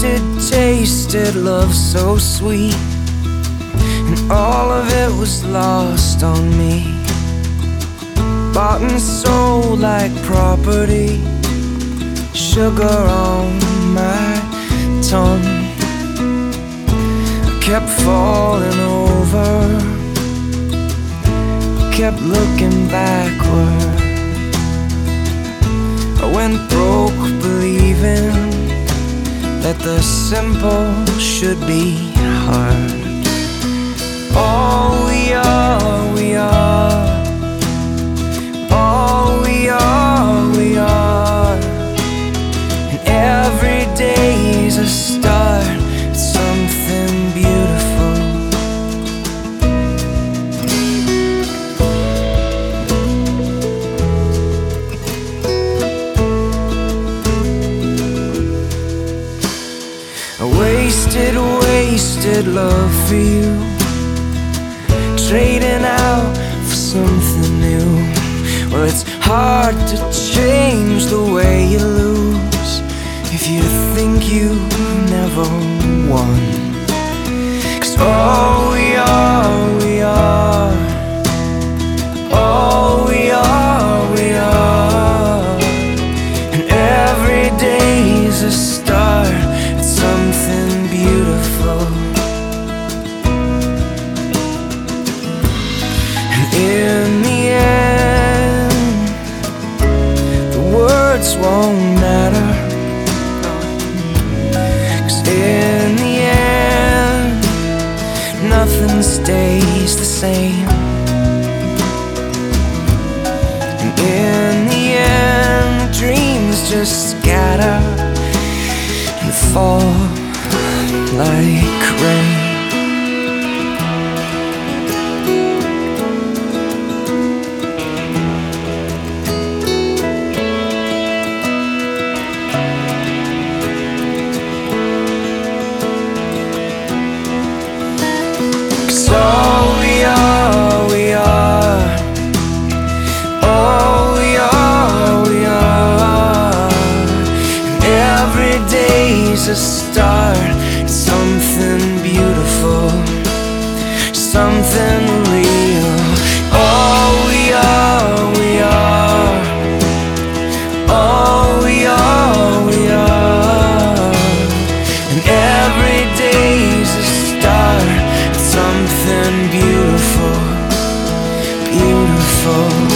tasted love so sweet, and all of it was lost on me. Bought and sold like property, sugar on my tongue. I kept falling over, kept looking backward. I went broke believing that the simple should be hard. All we are, we are. All we are, we are. And every day is a start, it's something beautiful. I wasted love for you, trading out for something new. Well, it's hard to change the way you lose if you think you never won. 'Cause all we are, we are. All we are, we are. And every day is a start, it's something beautiful. And in the end, the words won't matter, 'cause in the end, nothing stays the same. And in the end, dreams just scatter and fall like rain. All we are, we are. All we are, we are. And every day's a start, it's something beautiful, something real. All we are, we are. All we are, we are. And every day's a start, something beautiful, beautiful.